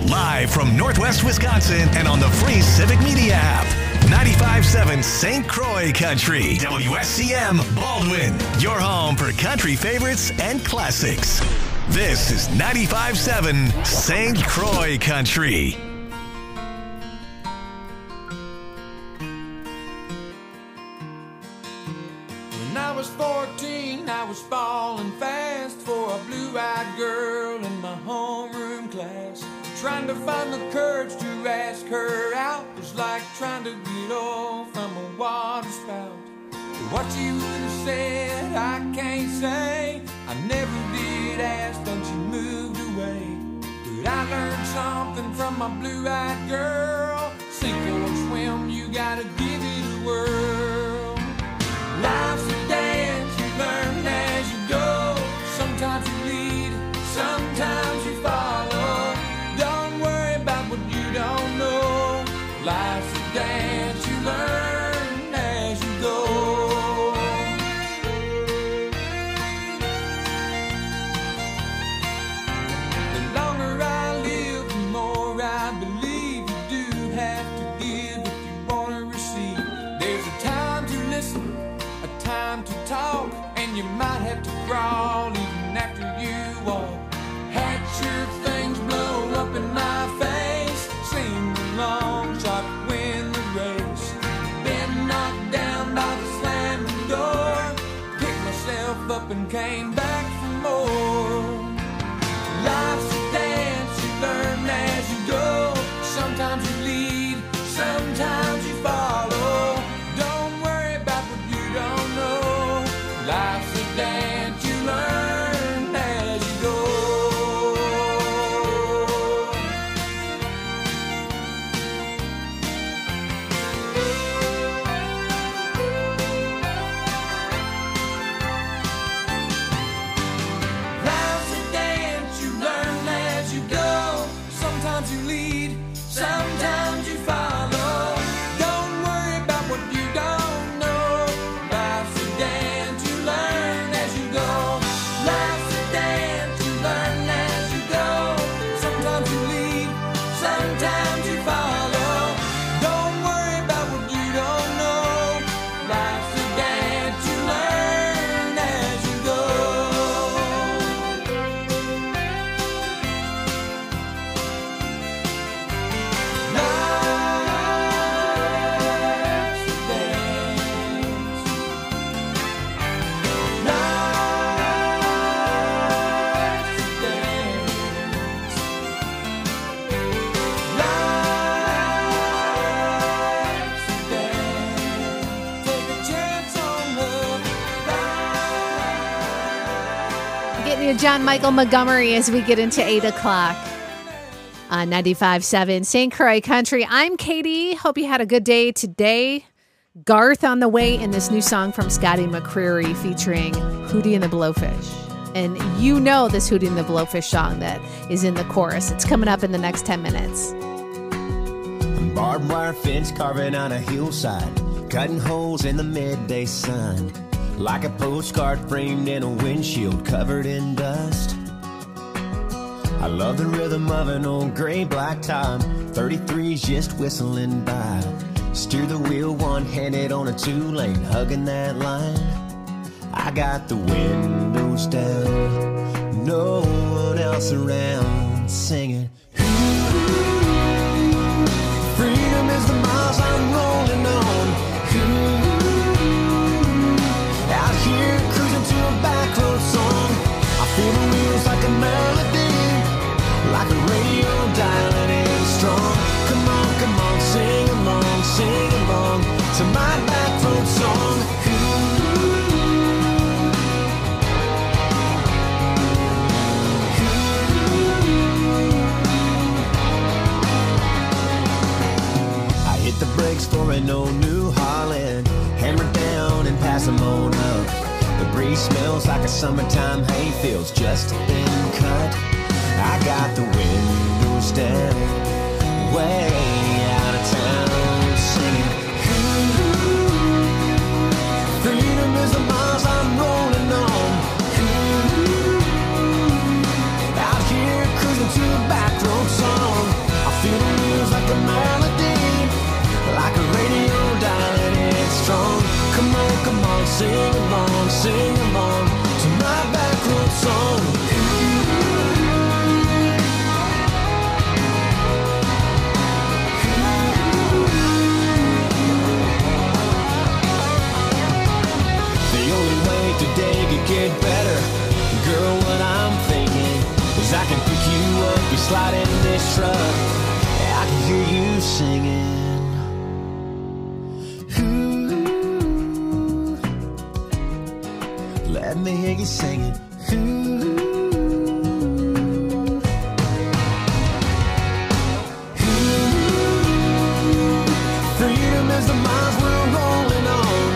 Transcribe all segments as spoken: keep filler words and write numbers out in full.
Live from Northwest Wisconsin and on the free Civic Media app. ninety-five point seven Saint Croix Country. W S C M Baldwin. Your home for country favorites and classics. This is ninety-five point seven Saint Croix Country. When I was fourteen, I was falling fast for a blue-eyed girl in my homeroom class. Trying to find the courage to ask her out was like trying to get off from a water spout. What you would have said, I can't say. I never did ask, then she moved away. But I learned something from my blue-eyed girl. Sink or swim, you gotta give it a whirl. Life's a dance, you learn as you go. Sometimes you lead, sometimes you follow. Don't worry about what you don't know. Life's a dance, you learn as you go. The longer I live, the more I believe you do have to give if you want to receive. There's a time to listen, a time to talk, and you might have to crawl even after you walk. Had your things blow up in my face, sing along, shot to win the race. Been knocked down by the slamming door, picked myself up and came back for more. Life's a dance, you learn as you go. Sometimes you lead, sometimes you follow. Don't worry about what you don't know. Life's a dance, you learn as you go. Life's a dance, you learn as you go. Sometimes you lead, sometimes you follow. Don't worry about what you don't know. Life's a dance, you learn as you go. Life's a dance, you learn as you go. Sometimes you lead, sometimes you follow. Don't worry about what you don't know. Life's a dance, you learn as you go. Life's a dance. Life's a dance. Life's a dance. Take a chance on love. Getting you John Michael Montgomery as we get into eight o'clock on ninety-five point seven Saint Croix Country. I'm Katie. Hope you had a good day today. Garth on the way in this new song from Scotty McCreery featuring Hootie and the Blowfish. And you know this Hootie and the Blowfish song that is in the chorus. It's coming up in the next ten minutes. Barbed wire fence carving on a hillside, cutting holes in the midday sun, like a postcard framed in a windshield covered in dust. I love the rhythm of an old gray black top, thirty-threes just whistling by. Steer the wheel one-handed on a two-lane, hugging that line. I got the windows down, no one else around, singing. Freedom is the miles I'm rolling on. Out here cruising to a back road song. I feel the wheels like a melody, like a radio dialing in strong. Come on, come on, sing along, sing along to my back road song. I hit the brakes for an old New Holland, hammer down and pass them on up. The breeze smells like a summertime hayfield's just been cut. I got the windows down, way out of town, singing. Freedom is the miles I'm rolling on. Out here cruising to a back road song. Cause I can pick you up, you slide in this truck. I can hear you singing. Ooh, let me hear you singing. Ooh. Freedom is the miles we're rolling on.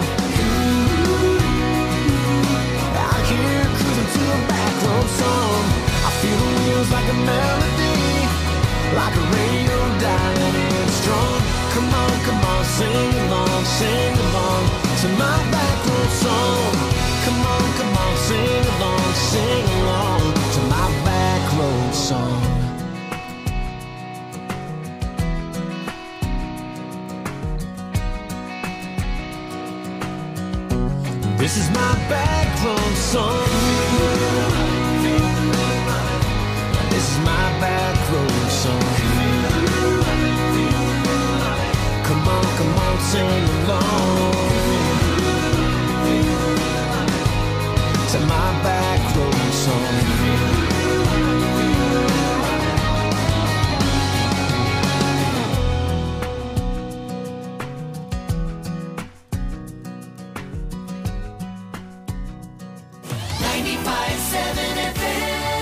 Out here cruising to a back road song. I feel the wheels like a melody, like a radio dialing in strong. Come on, come on, sing along, sing along to my back road song. Come on, come on, sing along, sing along to my back road song. This is my back road song. This is my back road song. Come on, come on, sing along to my back road song. ninety-five point seven F M.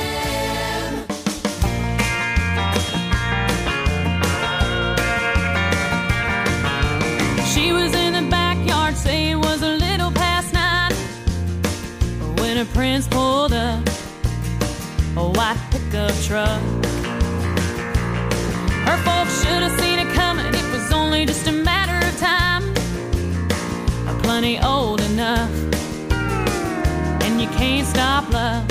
She was in the backyard, say it was a little past nine, when her prince pulled up a white pickup truck. Her folks should have seen it coming, it was only just a matter of time. Plenty old enough, and you can't stop love.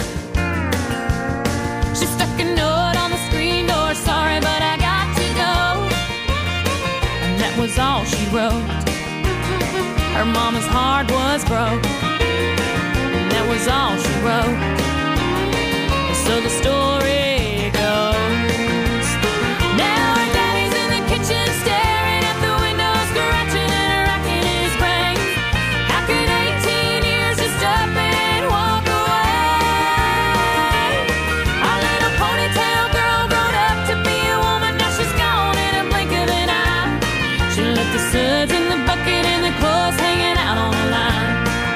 She stuck a note on the screen door, sorry but I got to go. And that was all she wrote. Her mama's heart was broke, and that was all she wrote. So the story goes, now her daddy's in the kitchen staring at the window, scratching and racking his brain. How could eighteen years just up and walk away? Our little ponytail girl grown up to be a woman, now she's gone in a blink of an eye. She left the suds in the bucket and the clothes hanging out on the line.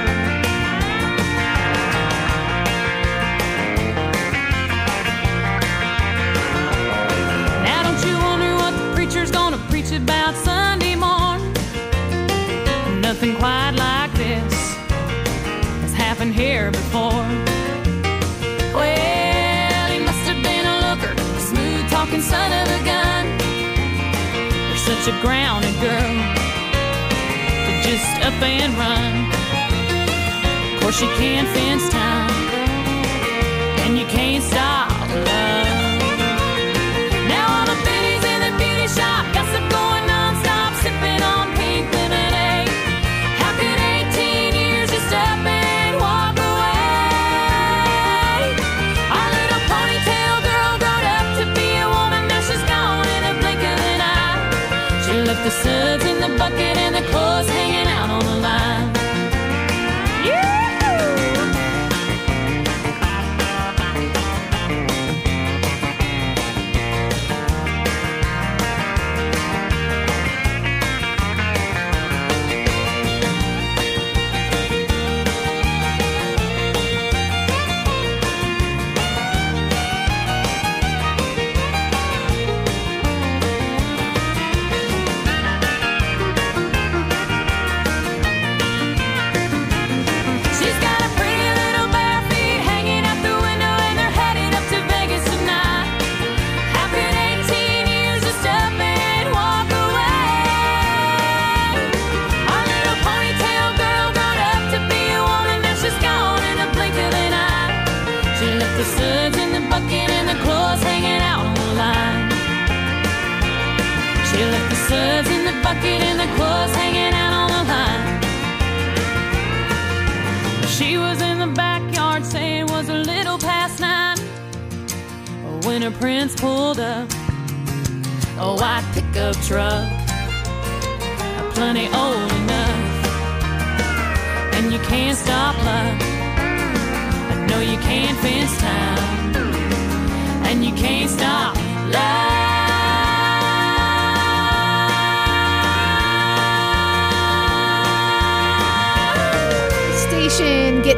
Now don't you wonder what the preacher's gonna preach about Sunday morn? Nothing quite like this has happened here before. Well, he must have been a looker, a smooth talking son of a gun. You're such a grounded girl to just up and run. Of course you can't fence time, and you can't stop love. Now all the biddies in the beauty shop, gossip going non-stop, sipping on pink lemonade. How could eighteen years just up and walk away? Our little ponytail girl grown up to be a woman, now she's gone in a blink of an eye. She left the suds in the bucket and the clothes hanging out on the line. She's got a pretty little bare feet hanging out the window, and they're headed up to Vegas tonight. How could eighteen years just up and walk away? Our little ponytail girl grown up to be a woman, now she's gone in a blink of an eye. She left the suds in the bucket and the clothes hanging out on the line. She left the suds in the bucket and the clothes hanging out on the line. She was in the backyard, saying it was a little past nine, when her prince pulled up a white pickup truck, plenty old enough, and you can't stop love. I know you can't fence time,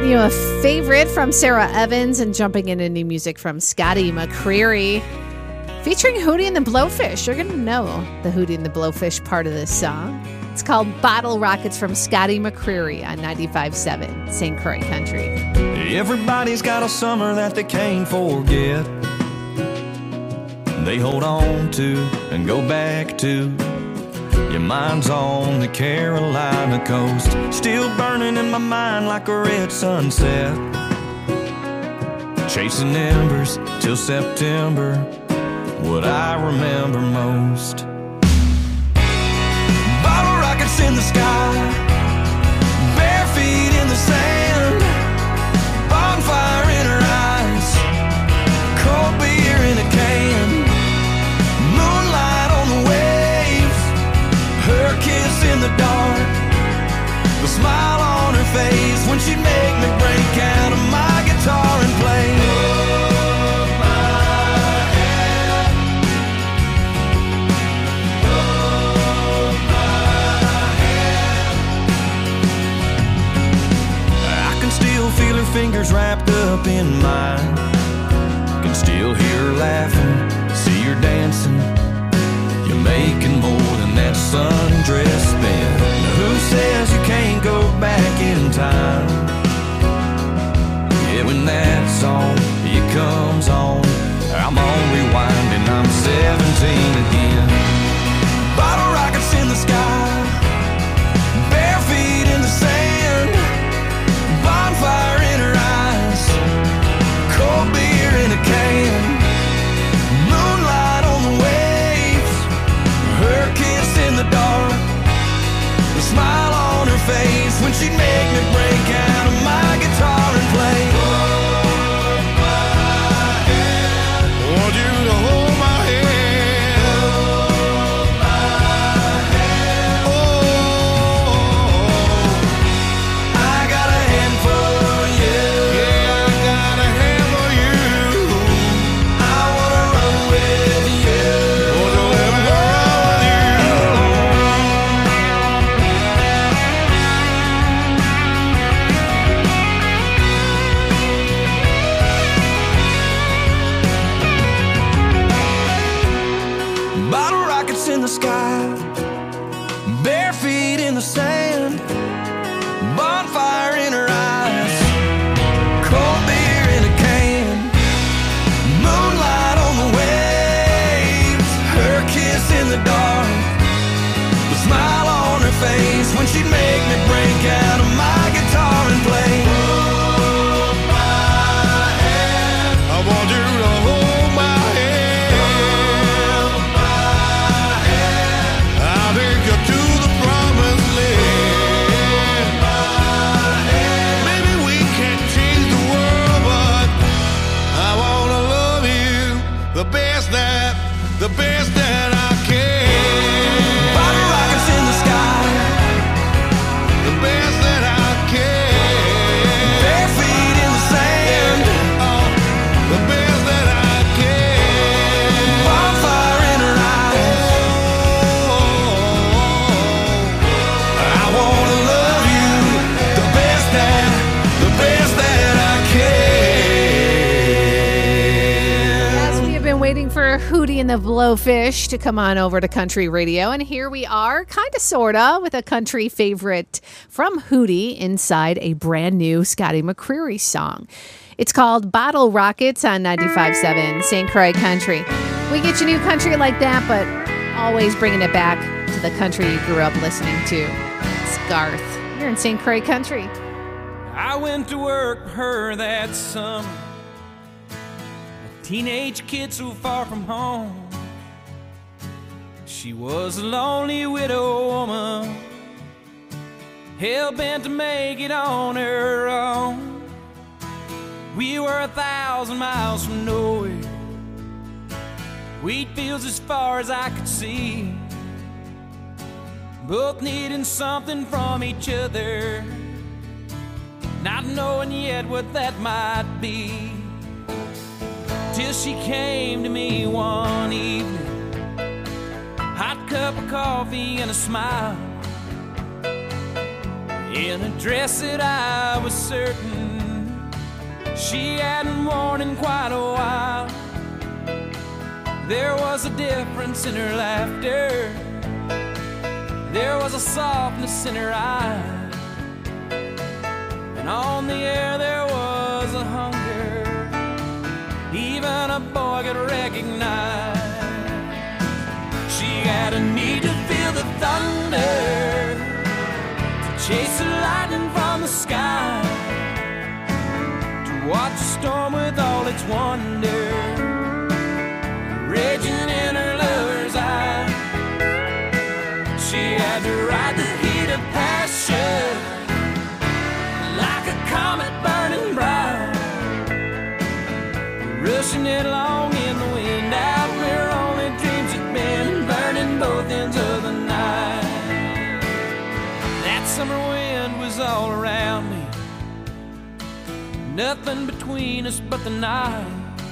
Getting you a favorite from Sarah Evans and jumping into new music from Scotty McCreery. Featuring Hootie and the Blowfish. You're going to know the Hootie and the Blowfish part of this song. It's called Bottle Rockets from Scotty McCreery on ninety-five point seven Saint Croix Country. Everybody's got a summer that they can't forget. They hold on to and go back to. Your mind's on the Carolina coast, still burning in my mind like a red sunset. Chasing embers till September, what I remember most. Bottle rockets in the sky, bare feet in the sand, bonfire in her eyes, cold beer in a can, moonlight on the waves, her kiss in the dark, the smile on her face when she'd make me break out of my guitar and play. Hold my hand, hold my hand. I can still feel her fingers wrapped up in mine, can still hear her laughing, see her dancing. You're making more than that sundress spin. Now who says you can't go back in time? Yeah, when that song, it comes on, I'm on rewind and I'm seventeen again. Bottle rockets in the sky, bare feet in the sand, bonfire in her eyes, cold beer in a can, moonlight on the waves, her kiss in the dark, the smile on her face when she'd make me break out of my guitar and play. Hold my hand, want you to hold my hand, hold my hand. Oh, I got a hand for you. Yeah, I got a hand for you. I wanna run with you. Wanna run with you. Bottle rockets in the sky, bare feet in the sand, bonfire in her eyes, cold beer in a can, moonlight on the waves, her kiss in the dark, the smile on her face when she'd make me break out of my guitar and play. Hold my hand, I want you to hold my hand, hold my hand. I'll take you to the promised land. Hold my hand. Maybe we can't change the world, but I wanna love you the best that, the best that I can. Bottle rockets in the sky, the best that I can. Bare feet in the sand, oh, the best that I can. Bonfire in her eyes, oh, I wanna love you the best that, the best that I can. As we have been waiting for Hootie and the Blowfish to come on over to country radio, and here we are, kind of, sort of, with a country favorite from Hootie inside a brand new Scotty McCreery song. It's called Bottle Rockets on ninety-five point seven Saint Croix Country. We get you new country like that, but always bringing it back to the country you grew up listening to. It's Garth. You're in Saint Croix Country. I went to work for her that summer, a teenage kid so far from home. She was a lonely widow woman, hell-bent to make it on her own. We were a thousand miles from nowhere, wheat fields as far as I could see, both needing something from each other, not knowing yet what that might be. Till she came to me one evening, hot cup of coffee and a smile, in a dress that I was certain she hadn't worn in quite a while. There was a difference in her laughter, there was a softness in her eye, and on the air there was a hunger even a boy could recognize. She had a need to feel the thunder, to chase the lightning from the sky, to watch a storm with all its wonder raging in her lover's eye. She had to ride the heat of passion like a comet burning bright, rushing it along in the wind out where only dreams had been, burning both ends of the night. That summer wind was all around me, nothing between us but the night.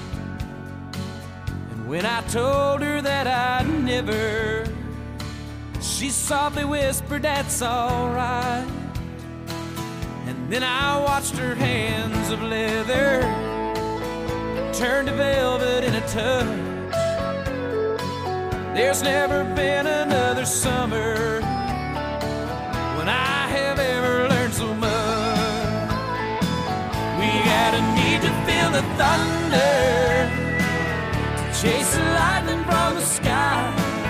And when I told her that I'd never, she softly whispered, that's alright. And then I watched her hands of leather turn to velvet in a touch. There's never been another summer when I have ever learned so much. We had a need to feel the thunder, to chase the lightning from the sky,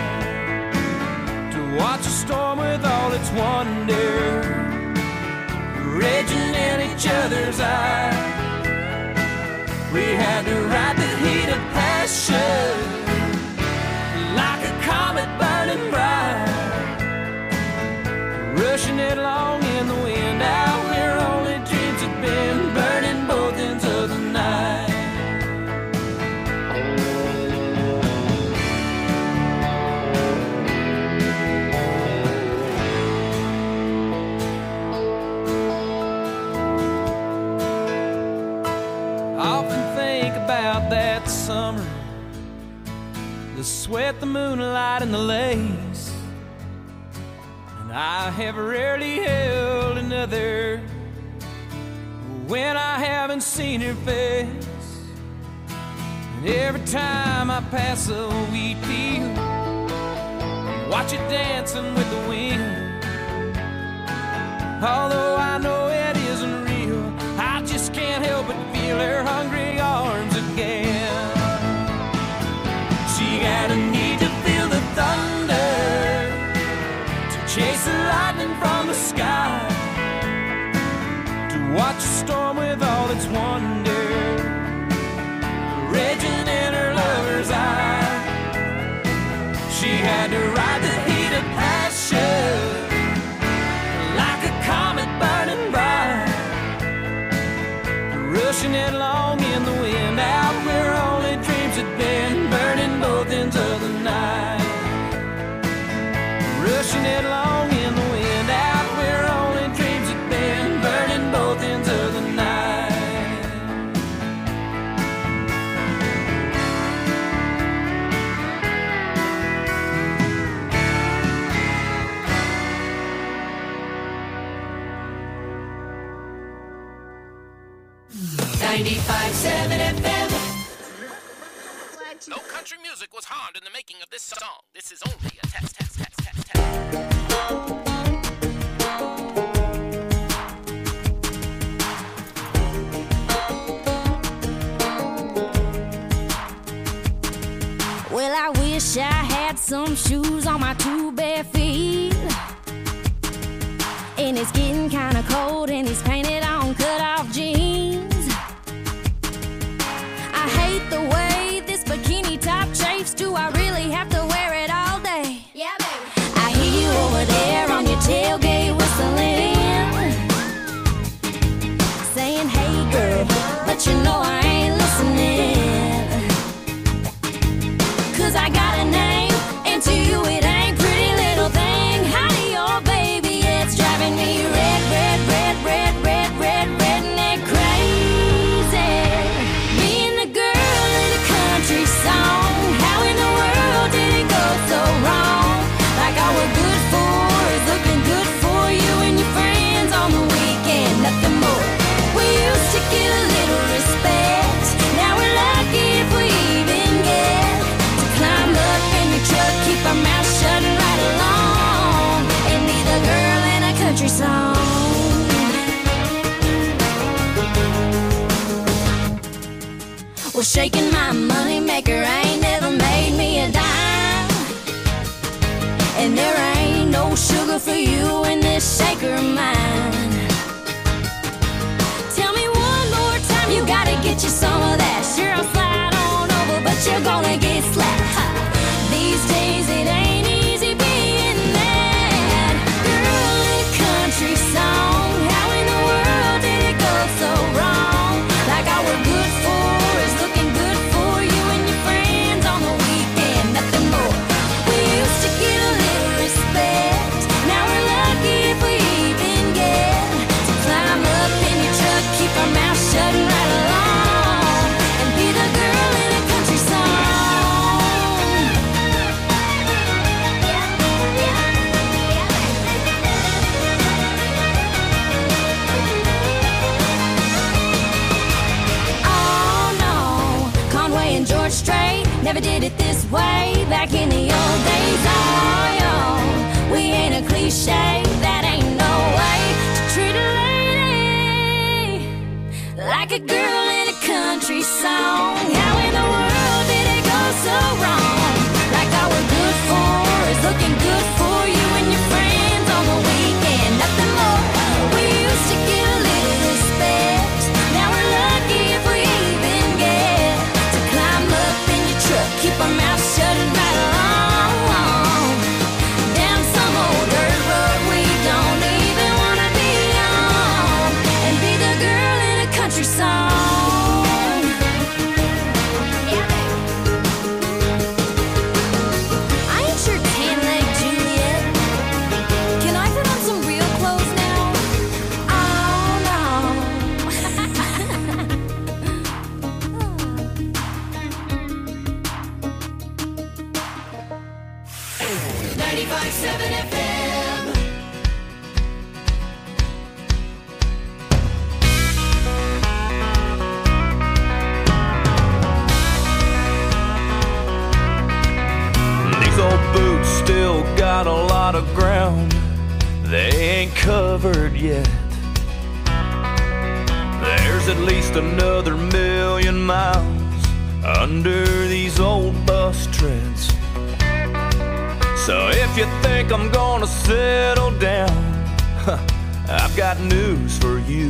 to watch a storm with all its wonder raging in each other's eyes. We had to ride the heat of passion like a comet burning bright, rushing it along in the wind out where only dreams had been, burning both ends of the night. About that summer, the sweat, the moonlight, and the lace, and I have rarely held another when I haven't seen her face. And every time I pass a wheat field, watch it dancing with the wind, although I know it isn't real, I just can't help but feel her hungry arms again. She had a need to feel the thunder, to chase the lightning from the sky, to watch a storm with all its wonder raging in her lover's eye. She had to ride the heat of passion like a comet burning bright, rushing it along in the wind out where only dreams had been, burning both ends of the night. Rushing it along in the wind out where only dreams had been, burning both ends of the night. ninety-five point seven F M. No country music was harmed in the making of this song. This is only a test, test, test, test, test. Well, I wish I had some shoes on my two bare feet, and it's getting kinda cold in these painted on cut-off jeans. I hate the way this bikini top chafes. Do I really have to wear it all day? Yeah, baby. I hear you over there on your tailgate whistling, saying, hey girl, but you know I ain't listening. Cause I got a name, and to you it ain't pretty little thing. Howdy, your baby, it's driving me red, red, red, red, red, red. shaking, my money maker ain't never made me a dime. And there ain't no sugar for you in this shaker of mine. Tell me one more time, you gotta get you some of that. Sure, I'll slide on over, but you're gonna get slapped. Ha. These days it ain't easy being that girl in a country song. How in the world did it go so wrong? Like all we're good for is looking good for you and your friends on the weekend, nothing more. We used to get a little respect. Now we're lucky if we even get to climb up in your truck, keep our mouth shut and ride along, and be the girl in a country song. Oh no, Conway and George Strait never did it this way back in the old days. Oh yo, we ain't a cliche, that ain't no way to treat a lady like a girl in a country song. How in the world did it go so wrong? Like all we're good for is looking good for you and your friends on the weekend, nothing more. We used to get a little respect. Now we're lucky if we even get to climb up in your truck, keep our mouth shut and ride along down some old dirt road we don't even wanna be on, and be the girl in a country song. I ain't your tan-leg Juliet. Can I put on some real clothes now? Oh no. ninety-five seven F M. These old boots still got a lot of ground they ain't covered yet. There's at least another million miles under these old bus treads. So if you think I'm gonna settle down, huh, I've got news for you.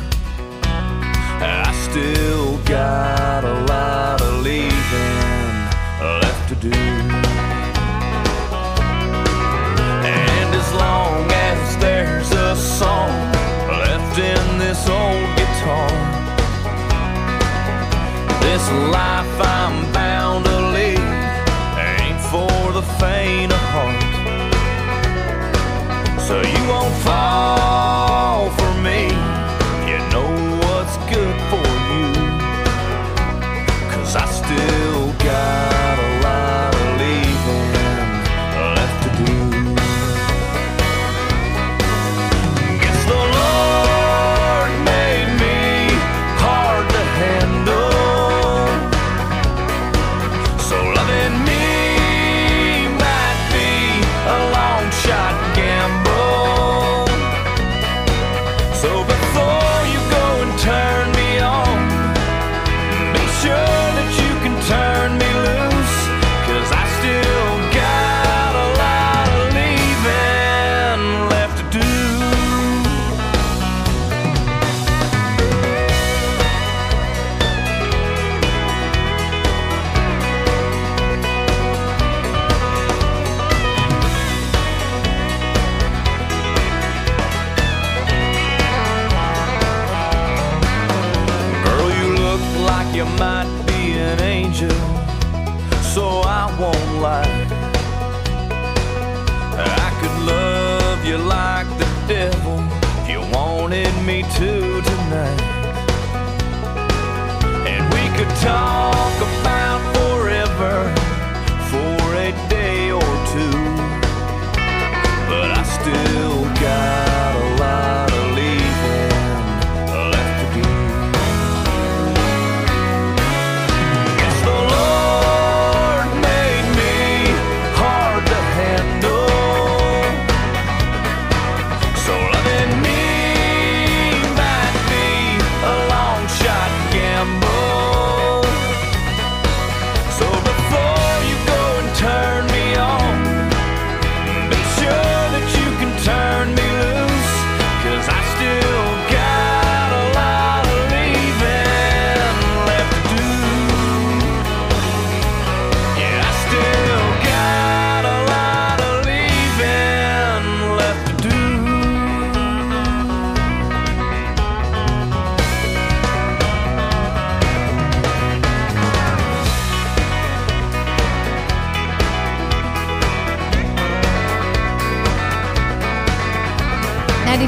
I still got a lot of leaving left to do. And as long as there's a song left in this old guitar, this life I'm bound to lead ain't for the faint of heart. So you won't fall for me, you know what's good for you, 'cause I still got a lot of leaving left to do. Guess the Lord made me hard to handle, so loving me might be a long shot gamble. So before you go and turn me on, be sure that you can turn me loose, 'cause I still got a lot of leaving left to do. Girl, you look like you might be an angel, so I won't lie. I could love you like the devil if you wanted me to tonight. And we could talk about forever for a day or two, but I still got a lot of leaving left to do. Guess the Lord made me hard to handle, so loving me might be a long shot gamble.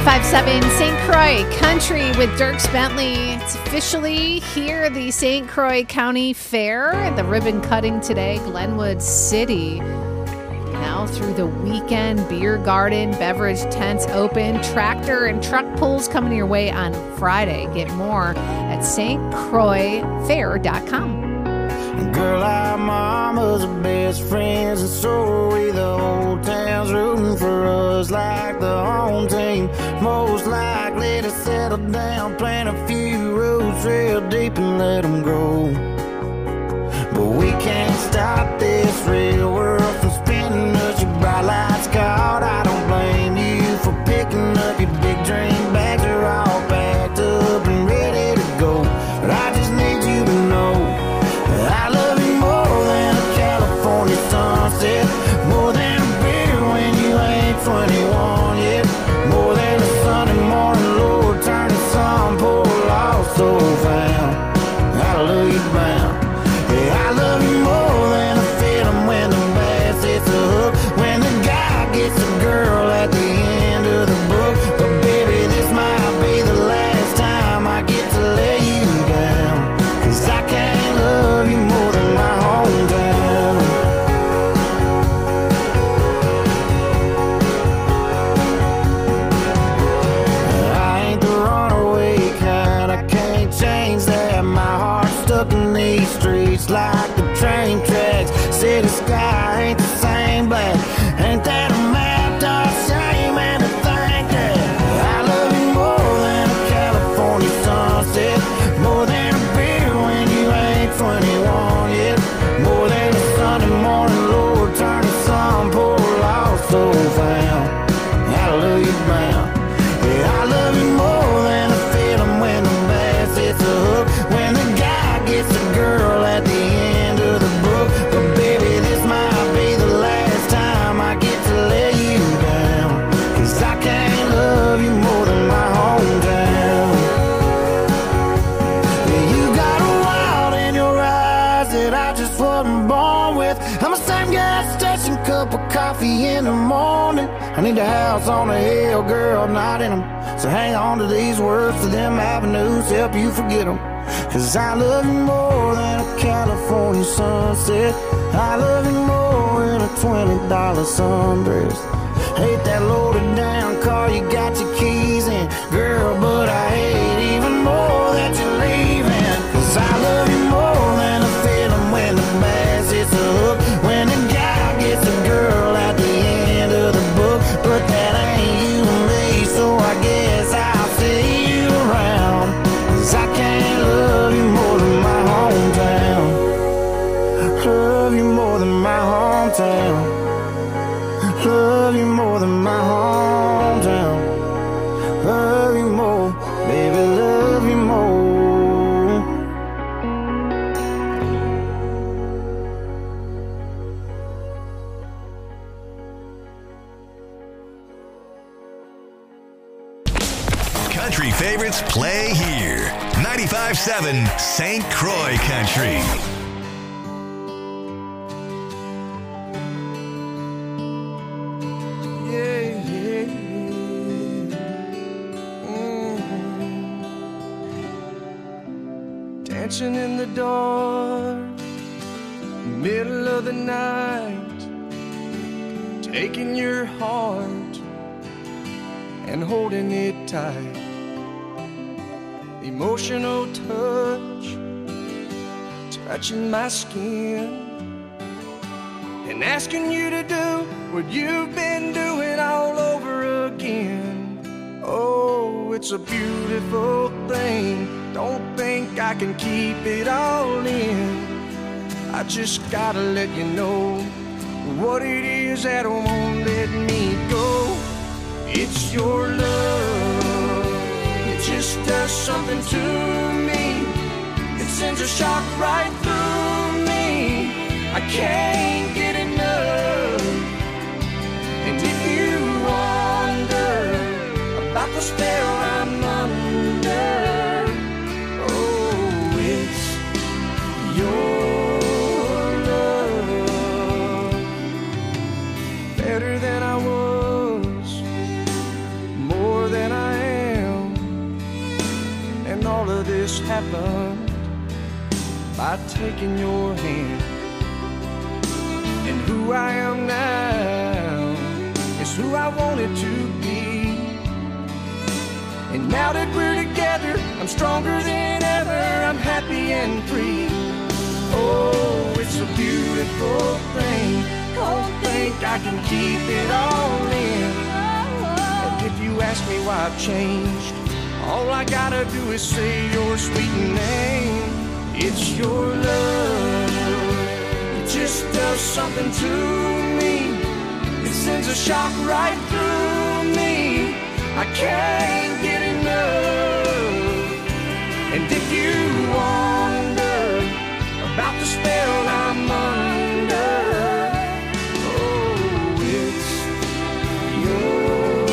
ninety-five point seven Saint Croix Country with Dierks Bentley. It's officially here, the Saint Croix County Fair. The ribbon cutting today, Glenwood City. Now through the weekend, beer garden, beverage tents open, tractor and truck pulls coming your way on Friday. Get more at s t croix fair dot com. Girl, our mama's the best friends, and so are we. The whole town's rooting for us like the home team. Most likely to settle down, plant a few roots real deep and let them grow. But we can't stop this real world from spinning us. Your bright lights caught, I don't blame you for picking up your big dream bags. Are all packed up and ready to go. But I just need you to know I love you more than a California sunset, more than a beer when you ain't twenty-one yet, more than a Sunday morning, Lord, turn the sun, pour lost soul found. Hallelujah bound. Yeah, I love you more than a feeling when the bass hits the hook, when the guy gets the girl at the end of the book. But baby, this might be the last time I get to lay you down, 'cause I can't love you more than my hometown. I ain't the runaway kind, I can't change that. My heart's stuck in these streets like the train tracks. City sky ain't the same black. Ain't that a map? Dark shame and to think that I love you more than a California sunset, more than a beer when you ain't twenty-one yet, more than a Sunday morning, Lord, turn the sun, pour lost soul found. Hallelujah bound. Yeah, I love you more than a feeling when the bass hits the hook, when the guy gets the girl at the end of the book. But baby, this might be the last time I get to lay you down, 'cause I can't love you more than my hometown. Yeah, you got a wild in your eyes that I just wasn't born with. I'm a same gas station, cup of coffee in the morning. I need a house on a hill, girl, not in them. So hang on to these words, to them avenues, help you forget them. 'Cause I love you more than a California sunset, I love you more than a twenty dollar sundress. Hate that loaded down car you got your keys in, girl, but I hate even more that you're leaving. 'Cause I love you more than a feeling when the bass hits the hook, when the guy gets the girl at the end of the book. But that ain't you and me, so I guess I'll see you around. 'Cause I can't love you more than my hometown. Love you more than my hometown. Love you more than my hometown. Love you more, baby, love you more. Country favorites play here. ninety-five point seven Saint Croix Country. Yeah, yeah, yeah. Mhm. Dancing in the dark, middle of the night, taking your heart and holding it tight. Emotional touch, touching my skin, and asking you to do what you've been doing all over again. Oh, it's a beautiful thing. Don't think I can keep it all in. I just gotta let you know what it is that won't let me go. It's your love, it just does something to me. It sends a shock right through me. I can't get enough. And if you wonder about the spell I'm under, oh, it's your love. Better than I was, more than I learned by taking your hand. And who I am now is who I wanted to be. And now that we're together, I'm stronger than ever. I'm happy and free. Oh, it's a beautiful thing. Don't think I can keep it all in. And if you ask me why I've changed, all I gotta do is say your sweet name. It's your love. It just does something to me. It sends a shock right through me. I can't get enough. And if you wonder about the spell I'm under, oh, it's your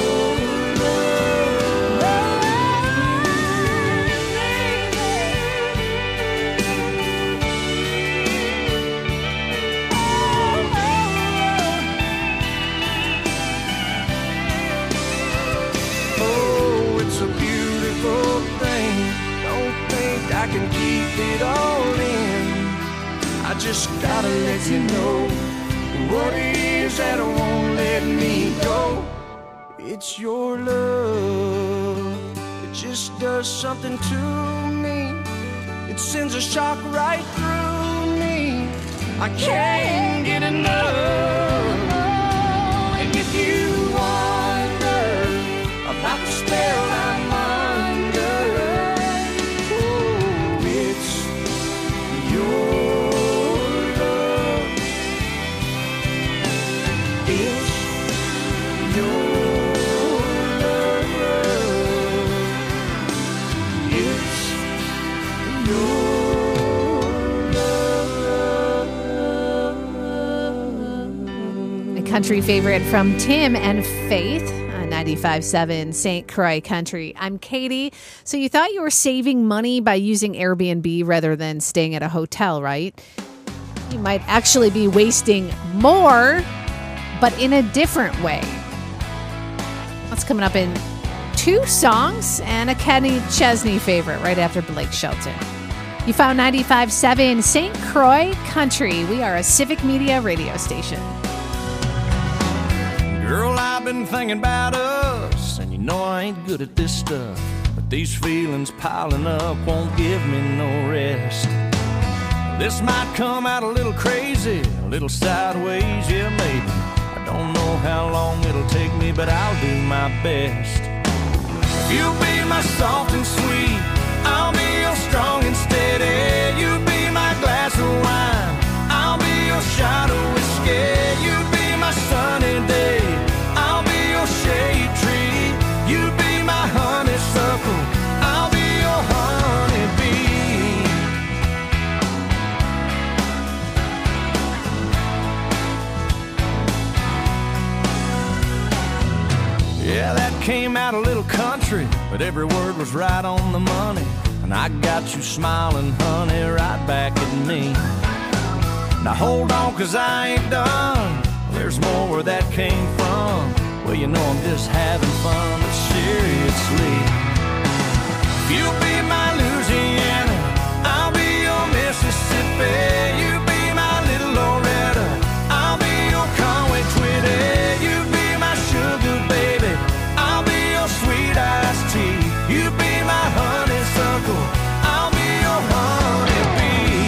I can keep it all in. I just gotta let you know what it is that won't let me go. It's your love. It just does something to me. It sends a shock right through me. I can't get enough. And if you wonder about the spell I'm under, country favorite from Tim and Faith on ninety-five point seven Saint Croix Country. I'm Katie. So you thought you were saving money by using Airbnb rather than staying at a hotel, right? You might actually be wasting more, but in a different way. That's coming up in two songs and a Kenny Chesney favorite right after Blake Shelton. You found ninety-five point seven Saint Croix Country. We are a Civic Media radio station. Girl, I've been thinking about us, and you know I ain't good at this stuff, but these feelings piling up won't give me no rest. This might come out a little crazy, a little sideways, yeah maybe. I don't know how long it'll take me, but I'll do my best. You'll be my soft and sweet, I'll be your strong and steady. You'll be my glass of wine, I'll be your shot of whiskey. You'll be my sunny day, I'll be your shade tree. You be my honeysuckle, I'll be your honeybee. Yeah, that came out a little country, but every word was right on the money. And I got you smiling, honey, right back at me. Now hold on, cause I ain't done. There's more where that came from. Well, you know I'm just having fun, but seriously, you'll be my Louisiana, I'll be your Mississippi. You be my little Loretta, I'll be your Conway Twitty. You be my sugar baby, I'll be your sweet iced tea. You be my honeysuckle, I'll be your honeybee.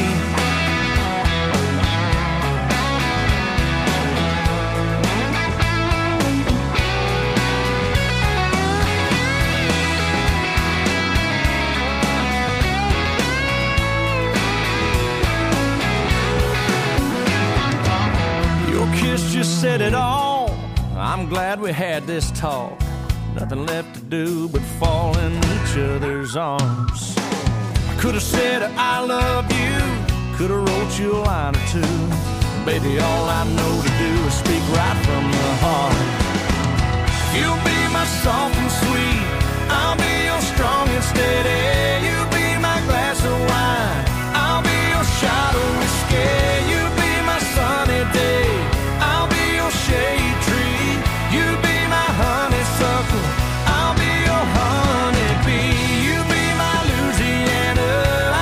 Kiss just said it all. I'm glad we had this talk. Nothing left to do but fall in each other's arms. I could have said I love you, could have wrote you a line or two. Baby, all I know to do is speak right from the heart. You'll be my soft and sweet, I'll be your strong and steady. You be my glass of wine, I'll be your shot of whiskey. You be my sunny day, I'll be your shade tree. You be my honeysuckle, I'll be your honeybee. You be my Louisiana,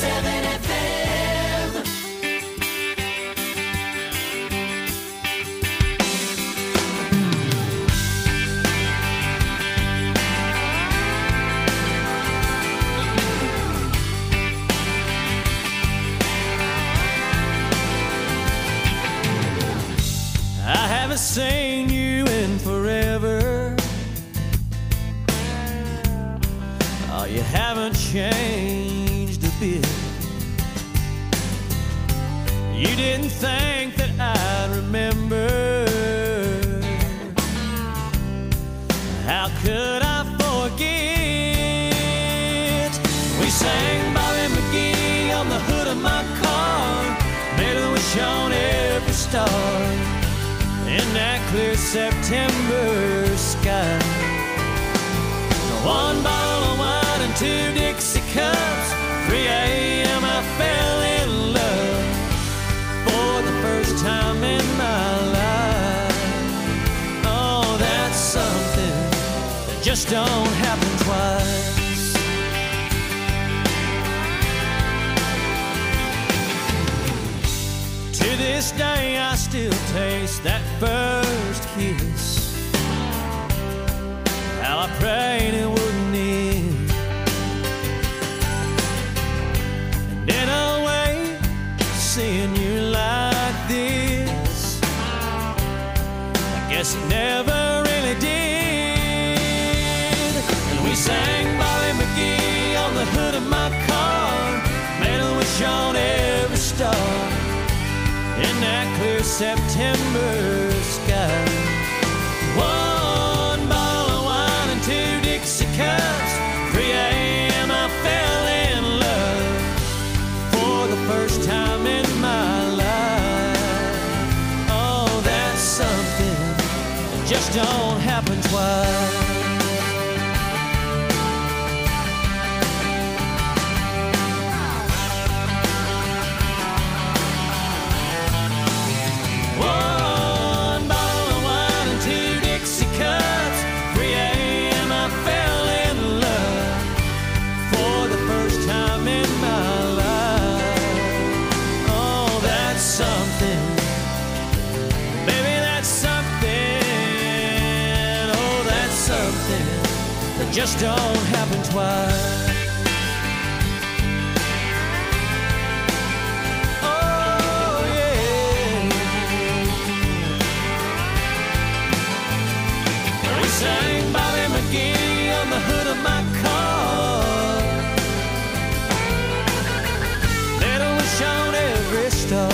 seven F M. I haven't seen you in forever. Oh, you haven't changed a bit. You didn't think that I'd remember. How could I forget? We sang Bobby McGee on the hood of my car, made a wish on every star in that clear September sky. One bottle of wine and two Dixie cups. three a.m. I fell in love for the first time in my life. Oh, that's something that just don't happen twice. To this day I still taste that first kiss. How I prayed it wouldn't end. And in a way, seeing you like this, I guess it never really did. And we sang Bobby McGee on the hood of my car, made a wish on every star in that clear September sky. One bottle of wine and two Dixie cups. three a.m. I fell in love for the first time in my life. Oh, that's something that just don't happen twice. Just don't happen twice. Oh, yeah. We sang Bobby McGee on the hood of my car. Let a wish on every star.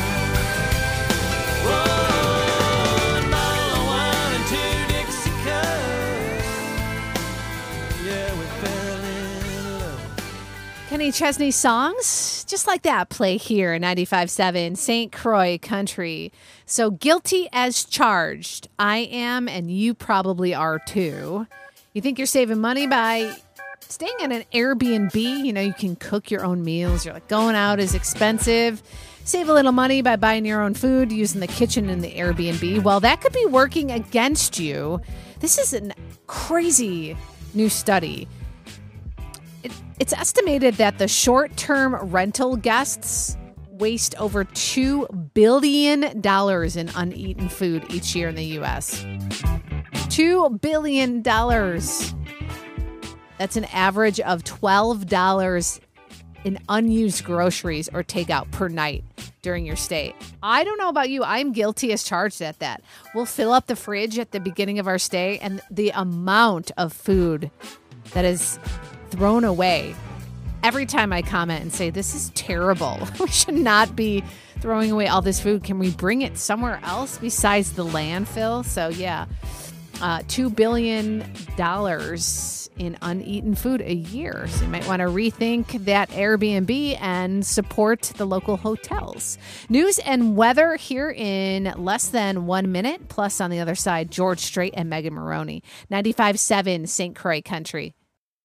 One bottle of wine and two Dixie cups. Yeah, we fell in love. Kenny Chesney songs just like that play here in ninety-five point seven Saint Croix Country. So guilty as charged. I am, and you probably are too. You think you're saving money by staying at an Airbnb? You know, you can cook your own meals. You're like, going out is expensive. Save a little money by buying your own food, using the kitchen in the Airbnb. Well, that could be working against you. This is a crazy new study. It, it's estimated that the short-term rental guests waste over two billion dollars in uneaten food each year in the U S two billion dollars. That's an average of twelve dollars in unused groceries or takeout per night during your stay. I don't know about you. I'm guilty as charged at that. We'll fill up the fridge at the beginning of our stay, and the amount of food that is thrown away every time I comment and say, this is terrible. We should not be throwing away all this food. Can we bring it somewhere else besides the landfill? So yeah, uh, two billion dollars in uneaten food a year. So you might want to rethink that Airbnb and support the local hotels. News and weather here in less than one minute. Plus on the other side, George Strait and Megan Maroney. ninety-five point seven Saint Croix Country.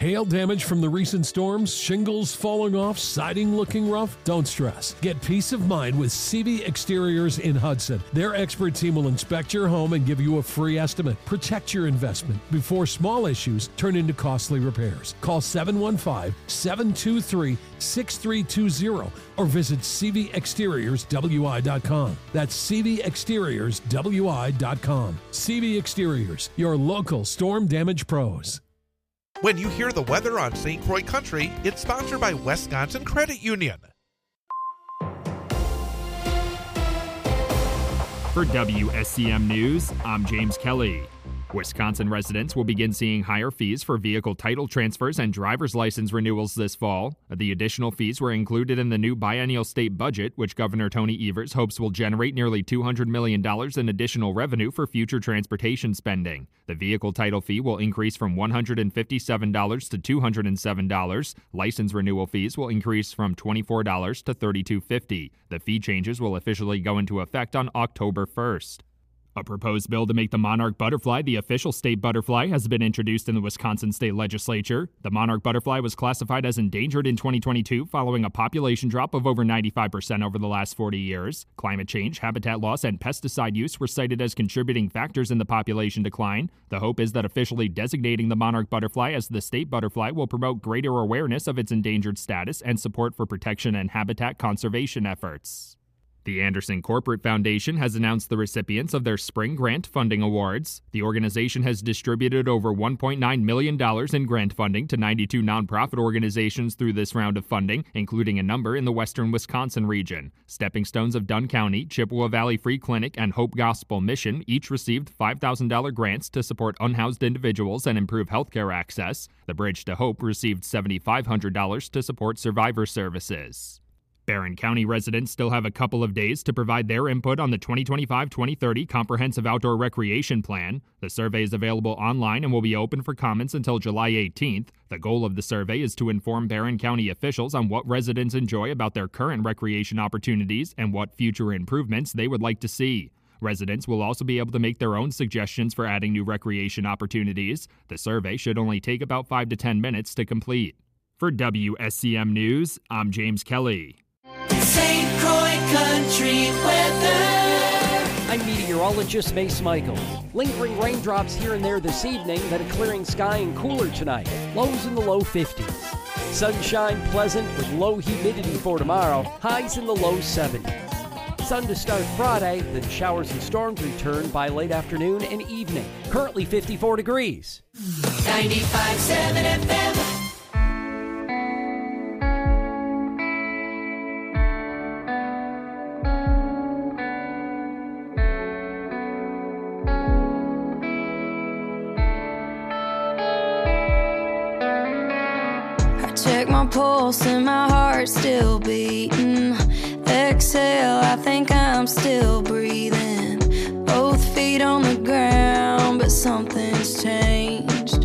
Hail damage from the recent storms, shingles falling off, siding looking rough? Don't stress. Get peace of mind with C V Exteriors in Hudson. Their expert team will inspect your home and give you a free estimate. Protect your investment before small issues turn into costly repairs. Call seven one five, seven two three, six three two zero or visit C V Exteriors W I dot com. That's C V Exteriors W I dot com. C V Exteriors, your local storm damage pros. When you hear the weather on Saint Croix Country, it's sponsored by Wisconsin Credit Union. For W S C M News, I'm James Kelly. Wisconsin residents will begin seeing higher fees for vehicle title transfers and driver's license renewals this fall. The additional fees were included in the new biennial state budget, which Governor Tony Evers hopes will generate nearly two hundred million dollars in additional revenue for future transportation spending. The vehicle title fee will increase from one hundred fifty-seven dollars to two hundred seven dollars. License renewal fees will increase from twenty-four dollars to thirty-two fifty. The fee changes will officially go into effect on October first. A proposed bill to make the monarch butterfly the official state butterfly has been introduced in the Wisconsin state legislature. The monarch butterfly was classified as endangered in twenty twenty-two following a population drop of over ninety-five percent over the last forty years. Climate change, habitat loss, and pesticide use were cited as contributing factors in the population decline. The hope is that officially designating the monarch butterfly as the state butterfly will promote greater awareness of its endangered status and support for protection and habitat conservation efforts. The Anderson Corporate Foundation has announced the recipients of their Spring Grant Funding Awards. The organization has distributed over one point nine million dollars in grant funding to ninety-two nonprofit organizations through this round of funding, including a number in the western Wisconsin region. Stepping Stones of Dunn County, Chippewa Valley Free Clinic, and Hope Gospel Mission each received five thousand dollars grants to support unhoused individuals and improve healthcare access. The Bridge to Hope received seven thousand five hundred dollars to support survivor services. Barron County residents still have a couple of days to provide their input on the twenty twenty-five twenty thirty Comprehensive Outdoor Recreation Plan. The survey is available online and will be open for comments until July eighteenth. The goal of the survey is to inform Barron County officials on what residents enjoy about their current recreation opportunities and what future improvements they would like to see. Residents will also be able to make their own suggestions for adding new recreation opportunities. The survey should only take about five to ten minutes to complete. For W S C M News, I'm James Kelly. Saint Croix Country weather. I'm meteorologist Mace Michael. Lingering raindrops here and there this evening, then a clearing sky and cooler tonight. Lows in the low fifties. Sunshine pleasant with low humidity for tomorrow. Highs in the low seventies. Sun to start Friday, then showers and storms return by late afternoon and evening. Currently fifty-four degrees. ninety-five point seven F M. Check my pulse and my heart's still beating. Exhale, I think I'm still breathing. Both feet on the ground, but something's changed.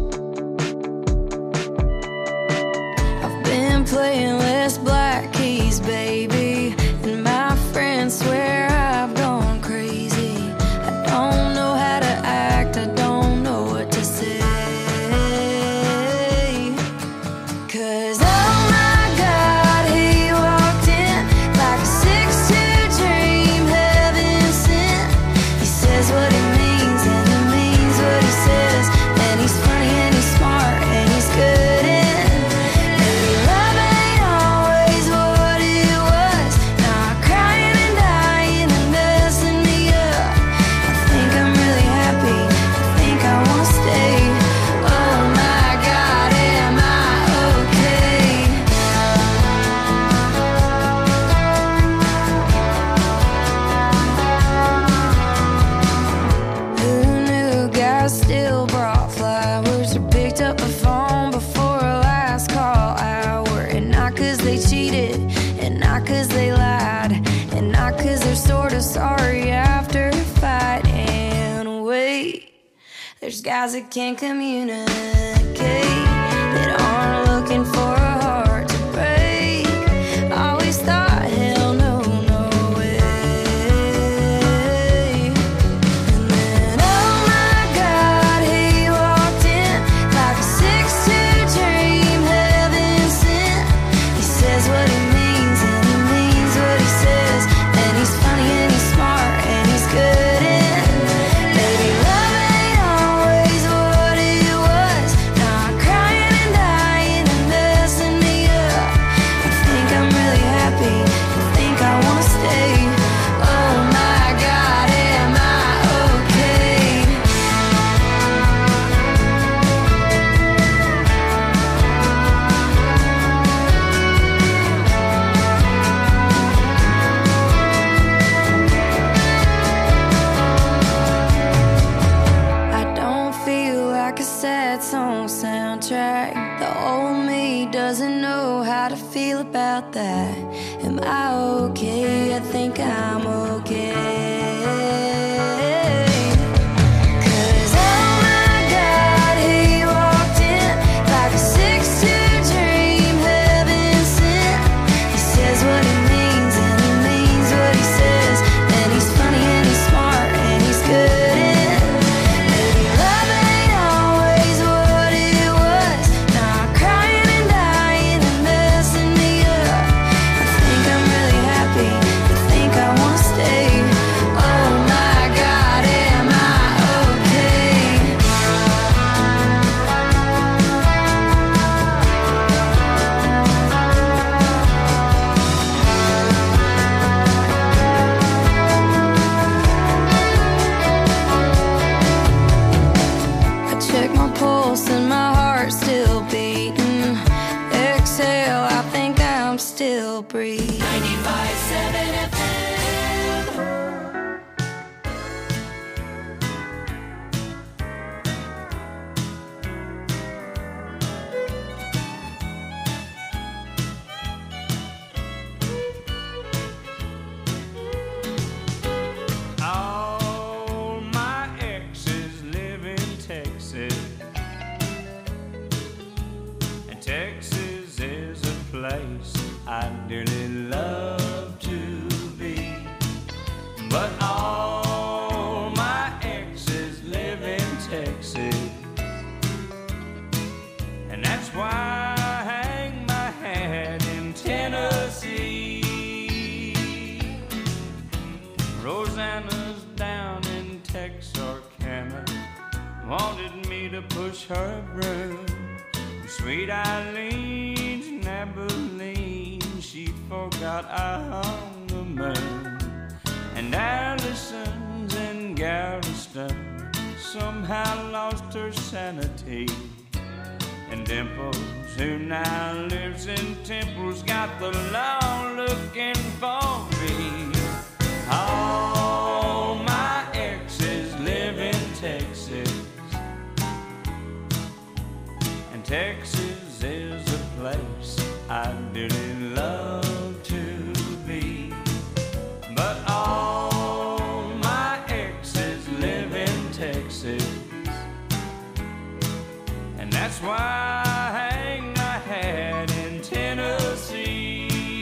I've been playing less black keys, baby, and my friends swear I've gone crazy. I don't know how to act, I don't know what to say. Cause oh my God, he walked in like a six two dream, heaven sent. He says what he means and he means what he says. And he's funny and he's smart and he's good and maybe love ain't always what it was. Now I'm crying and dying and messing me up. I think I'm really happy, I think I wanna stay. Oh my God, am I okay? Who knew guys still brought flowers or picked up the phone before a last call hour? And not cause they cheated, and not cause they lied, and not cause they're sorta sorry after a fight. And wait, there's guys that can't communicate, that aren't looking for a heart to break. Always thought, hell no, no way. And then, oh my God, he walked in like a six two dream. doesn't know how to feel about that. Am I okay? I think I'm okay. Her broom, sweet Eileen's in Abilene, she forgot I hung the moon, and Allison's in Galveston somehow lost her sanity, and Dimples, who now lives in Temple's, got the law looking for me. All my exes live in Texas, Texas is a place I dearly love to be. But all my exes live in Texas, and that's why I hang my hat in Tennessee.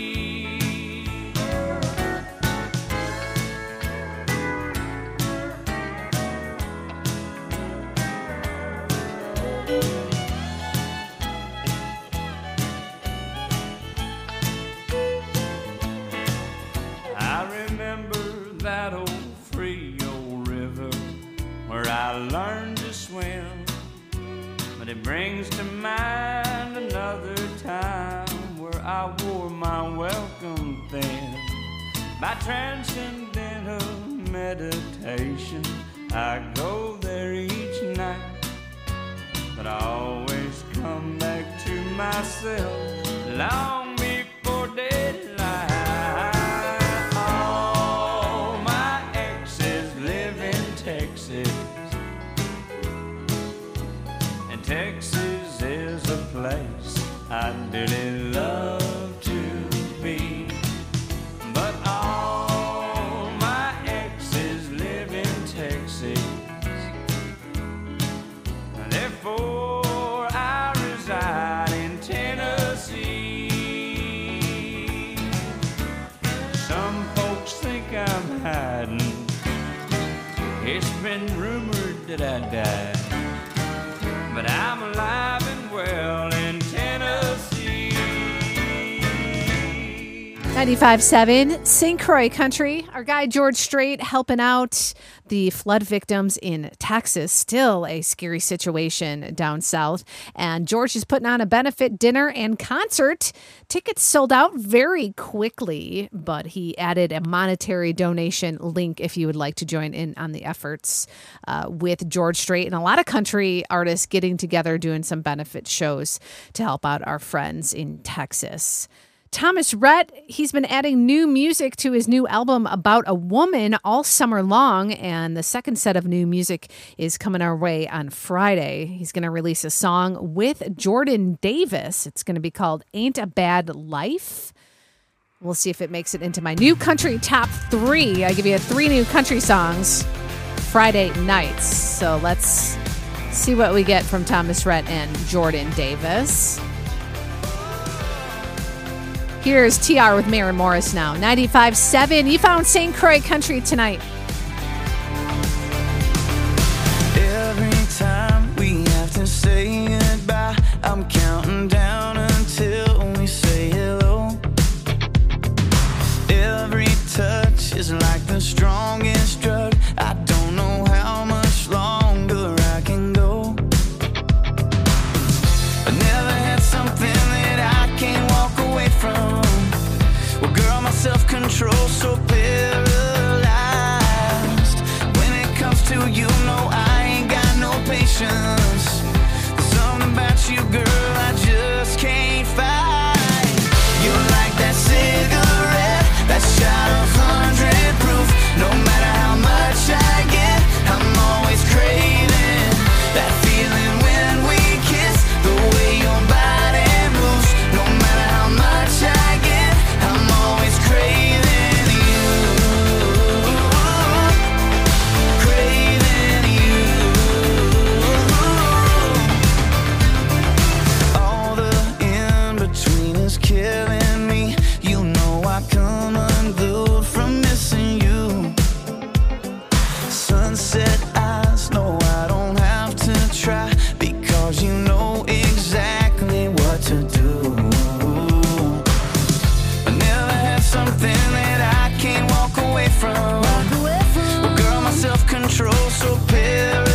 That old Frio river where I learned to swim, but it brings to mind another time where I wore my welcome thin. By transcendental meditation, I go there each night, but I always come back to myself long before daylight. Texas is a place I dearly love to be. But all my exes live in Texas, therefore I reside in Tennessee. Some folks think I'm hiding, it's been rumored that I died, but I'm alive and well in Tennessee. ninety-five seven Saint Croix Country. Our guy George Strait helping out the flood victims in Texas. Still a scary situation down south. And George is putting on a benefit dinner and concert. Tickets sold out very quickly, but he added a monetary donation link if you would like to join in on the efforts uh, with George Strait and a lot of country artists getting together doing some benefit shows to help out our friends in Texas. Thomas Rhett, he's been adding new music to his new album About a Woman all summer long, and the second set of new music is coming our way on Friday. He's going to release a song with Jordan Davis. It's going to be called Ain't a Bad Life. We'll see if it makes it into my new country top three. I give you three new country songs Friday nights. So let's see what we get from Thomas Rhett and Jordan Davis. Here's T R with Maren Morris now. ninety-five point seven. You found Saint Croix Country tonight. Every time we have to say goodbye, I'm counting down until we say hello. Every touch is like the strongest drug. I don't know how much longer I can go. I never had something that I can't walk away from. Well, girl, my self-control so paralyzed. When it comes to you, no, I ain't got no patience. There's something about you, girl, I just can't fight. You're like that cigarette, that shot of hundred proof. No matter how much I get, I'm always craving that feeling when we kiss. The way your body moves. No matter how much I get, I'm always craving you. Craving you. All the in-between is killing me. You know I come unglued from missing you. Sunset eyes, no, I don't have to try, because you know exactly what to do. I never had something that I can't walk away from. Well, girl, my self-control so paralyzed.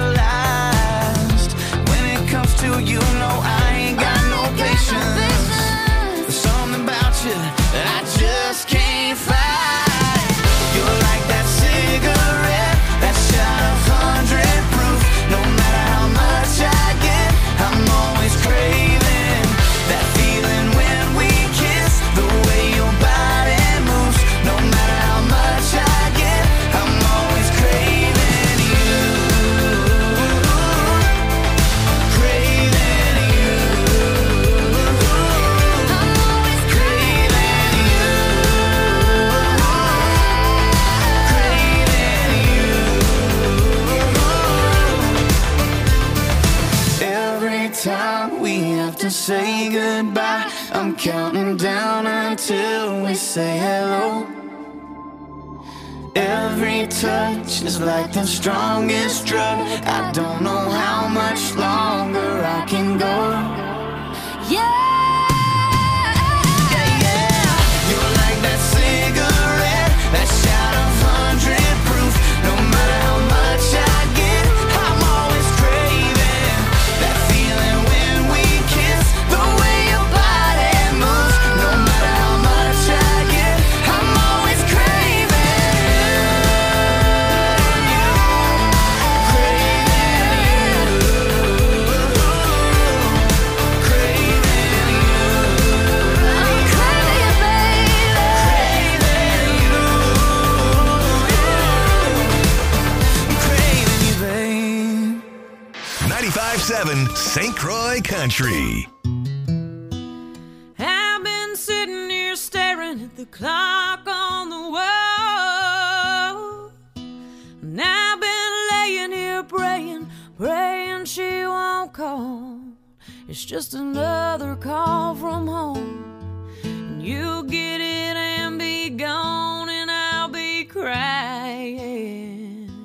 When it comes to you, no, I ain't got no patience. There's something about you that I just can't fight. You're like that cigarette, that shot of hundred proof. No matter how much I get, I'm always craving that feeling when we kiss. The way your body moves. No matter how much I get, I'm always craving you. Craving you. I'm always craving you. Every time we have to say goodbye, I'm counting down until we say hello. Every touch is like the strongest drug. I don't know how much longer I can go. Yeah. You're like that cigarette, that shot of hundred proof. No matter how much I get, I'm always craving that feeling when we kiss. The way your body moves. No matter how much I get, I'm always craving you. Craving you. Craving you. I'm craving you, baby. Craving you. Craving you, babe. ninety-five point seven Saint Croix Country. I've been sitting here staring at the clock on the wall, and I've been laying here praying, praying she won't call. It's just another call from home, and you'll get it and be gone, and I'll be crying.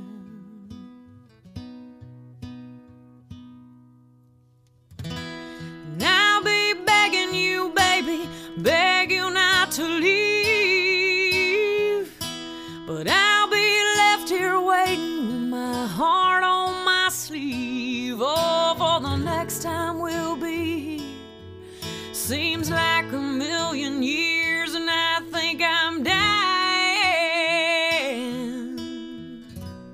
And I'll be begging you, baby, beg you not to leave. But I'll be left here waiting with my heart on my sleeve. Oh, for the next time we'll be here. Seems like a million years, and I think I'm dying.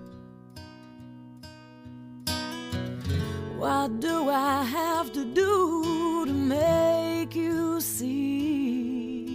What do I have to do to make you see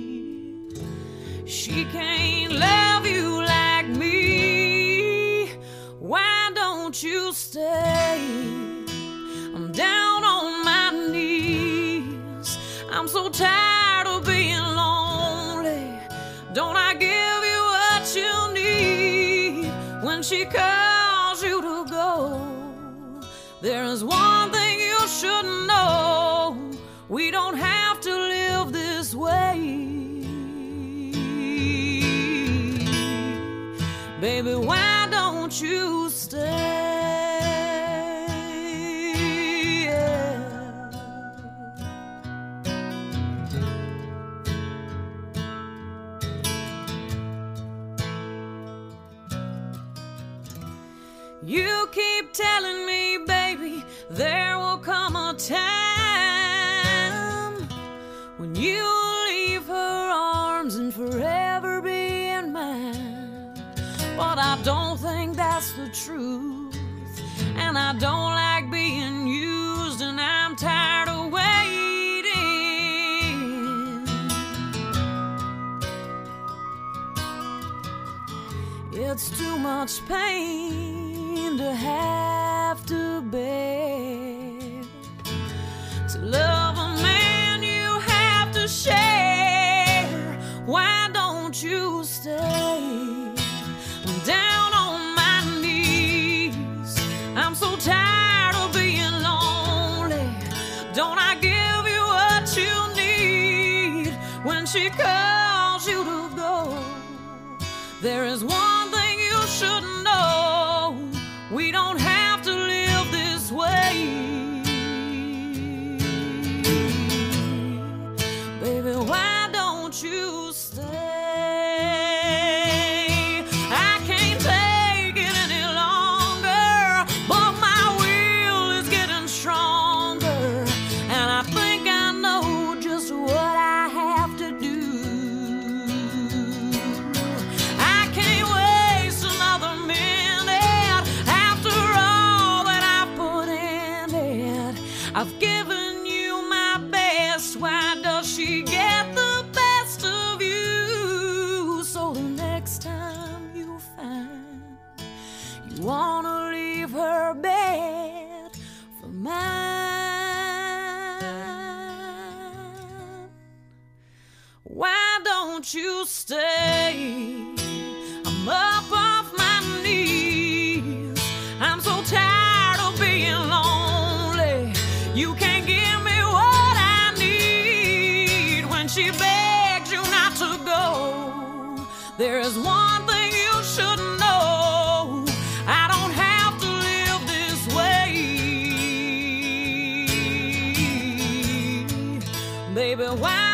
she can't love you like me. Why don't you stay? I'm down on my knees. I'm so tired of being lonely. Don't I give you what you need when she calls you to go? There is one thing you should know. We don't have to live this way. Baby, why don't you stay? You keep telling me, baby, there will come a time when you'll leave her arms and forever be in mine. But I don't think that's the truth, and I don't like being used, and I'm tired of waiting. It's too much pain to have to bear. To love a man you have to share. Why don't you stay? I'm down on my knees. I'm so tired of being lonely. Don't I give you what you need when she calls you to go? There is one thing you should know. We don't have to live this way. Baby, why don't you stay? I can't take it any longer, but my will is getting stronger, and I think I know just what I have to do. I can't waste another minute after all that I put in it. I've given you my best. Why does she get the best of you? So the next time you find you wanna leave her bed for mine, why don't you stay? I'm up off my knees. I'm so tired of being lonely. You can't give me what I need when she begs you not to go. There is one thing you should know. I don't have to live this way. Baby, why